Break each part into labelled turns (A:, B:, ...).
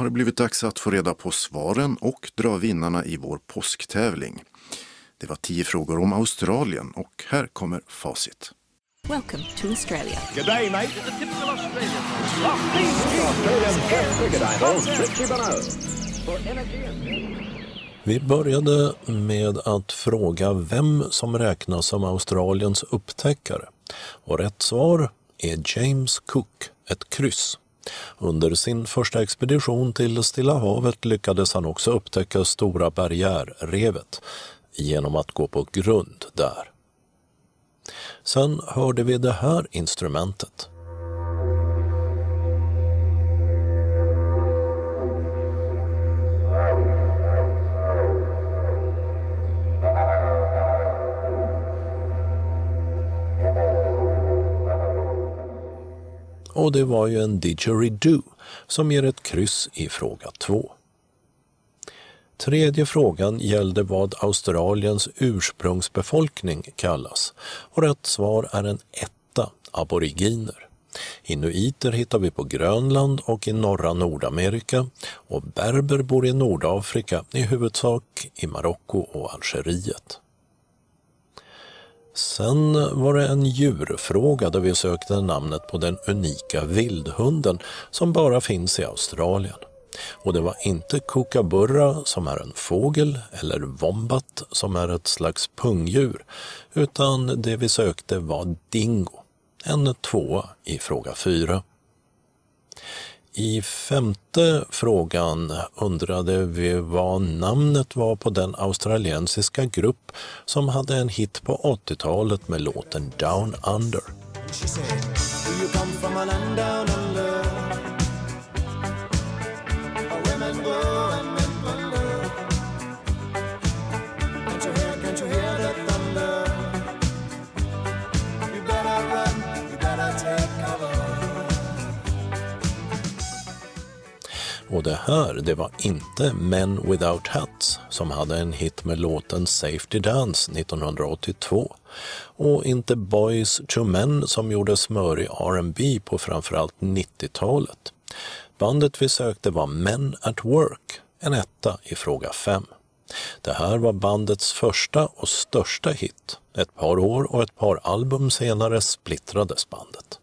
A: har det blivit dags att få reda på svaren och dra vinnarna i vår påsktävling. Det var 10 frågor om Australien och här kommer facit.
B: Welcome to Australia.
C: Good day, mate. It's a typical Australian. Australian best cricket idol, Richie Benaud.
D: Vi började med att fråga vem som räknas som Australiens upptäckare. Och rätt svar är James Cook, ett kryss. Under sin första expedition till Stilla havet lyckades han också upptäcka Stora barriärrevet genom att gå på grund där. Sen hörde vi det här instrumentet. Och det var ju en didgeridoo som ger ett kryss i fråga 2. Tredje frågan gällde vad Australiens ursprungsbefolkning kallas. Och rätt svar är en etta, aboriginer. Inuiter hittar vi på Grönland och i norra Nordamerika. Och berber bor i Nordafrika, i huvudsak i Marocko och Algeriet. Sen var det en djurfråga där vi sökte namnet på den unika vildhunden som bara finns i Australien. Och det var inte kookaburra som är en fågel eller wombat som är ett slags pungdjur, utan det vi sökte var dingo, en 2 i fråga 4. I 5:e frågan undrade vi vad namnet var på den australiensiska grupp som hade en hit på 80-talet med låten Down Under. Och det här, det var inte Men Without Hats som hade en hit med låten Safety Dance 1982 och inte Boys to Men som gjorde smörig R&B på framförallt 90-talet. Bandet vi sökte var Men at Work, en etta i fråga 5. Det här var bandets första och största hit. Ett par år och ett par album senare splittrades bandet.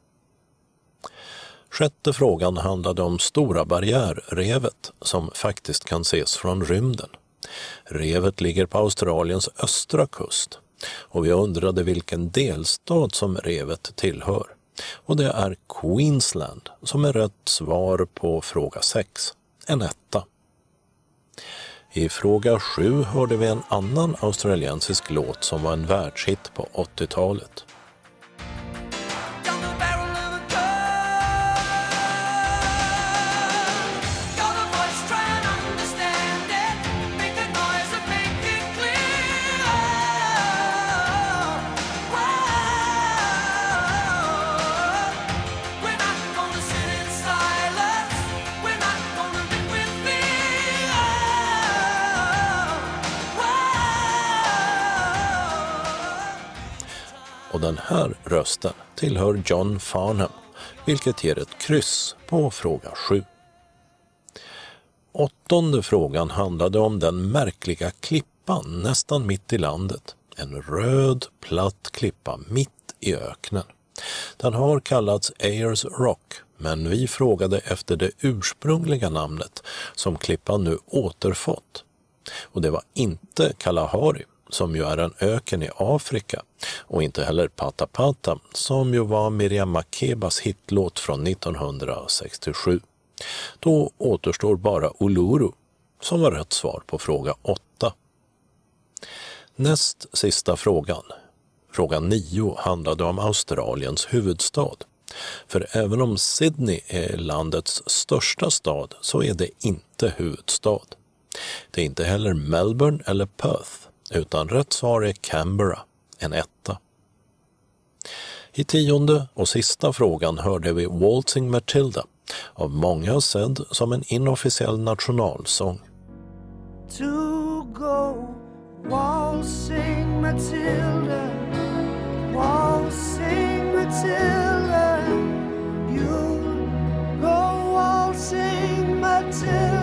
D: 6:e frågan handlade om Stora barriärrevet som faktiskt kan ses från rymden. Revet ligger på Australiens östra kust och vi undrade vilken delstat som revet tillhör. Och det är Queensland som är rätt svar på fråga 6, en etta. I fråga 7 hörde vi en annan australiensisk låt som var en världshit på 80-talet. Och den här rösten tillhör John Farnham, vilket ger ett kryss på fråga 7. 8:e frågan handlade om den märkliga klippan nästan mitt i landet. En röd, platt klippa mitt i öknen. Den har kallats Ayers Rock, men vi frågade efter det ursprungliga namnet som klippan nu återfått. Och det var inte Kalahari, som ju är en öken i Afrika, och inte heller Pata Pata, som ju var Miriam Makebas hitlåt från 1967. Då återstår bara Uluru, som var rätt svar på fråga 8. Näst sista frågan, fråga 9, handlade om Australiens huvudstad. För även om Sydney är landets största stad så är det inte huvudstad. Det är inte heller Melbourne eller Perth, utan rätt svar är Canberra, en etta. I 10:e och sista frågan hörde vi Waltzing Matilda, av många sedd som en inofficiell nationalsång.
E: To go waltzing Matilda, waltzing Matilda, you go waltzing Matilda.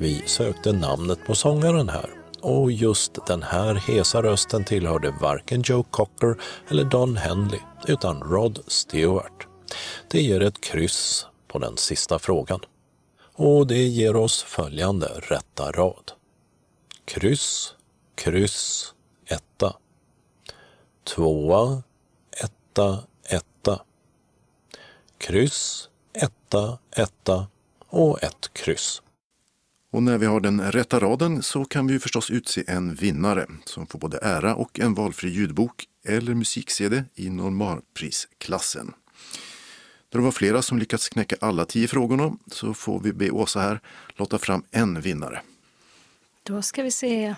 D: Vi sökte namnet på sångaren här. Och just den här hesa rösten tillhörde varken Joe Cocker eller Don Henley utan Rod Stewart. Det ger ett kryss på den sista frågan. Och det ger oss följande rätta rad. Kryss, kryss, etta. Tvåa, etta, etta. Kryss, etta, etta och ett kryss.
A: Och när vi har den rätta raden så kan vi förstås utse en vinnare som får både ära och en valfri ljudbok eller musik-CD i normalprisklassen. Då det var flera som lyckats knäcka alla 10 frågorna så får vi be Åsa här låta fram en vinnare.
F: Då ska vi se.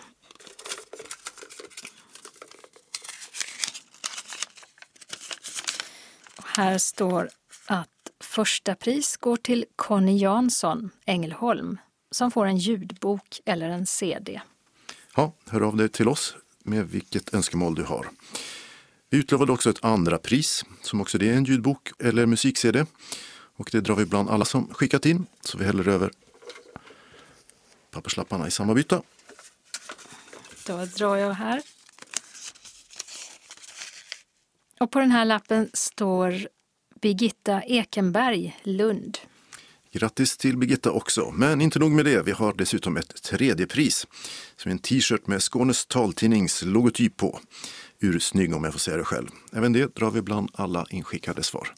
F: Och här står att första pris går till Conny Jansson, Ängelholm, som får en ljudbok eller en CD.
A: Ja, hör av dig till oss med vilket önskemål du har. Vi utlovade också ett andra pris som också det är en ljudbok eller musik-CD. Och det drar vi bland alla som skickat in, så vi häller över papperslapparna i samma bytta.
F: Då drar jag här. Och på den här lappen står Birgitta Ekenberg, Lund.
A: Grattis till Birgitta också, men inte nog med det. Vi har dessutom ett tredje pris som är en t-shirt med Skånes taltidnings logotyp på. Ursnygg om jag får säga det själv. Även det drar vi bland alla inskickade svar.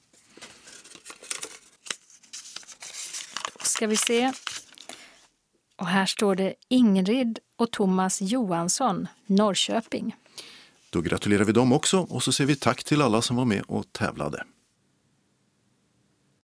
F: Då ska vi se. Och här står det Ingrid och Thomas Johansson, Norrköping.
A: Då gratulerar vi dem också och så säger vi tack till alla som var med och tävlade.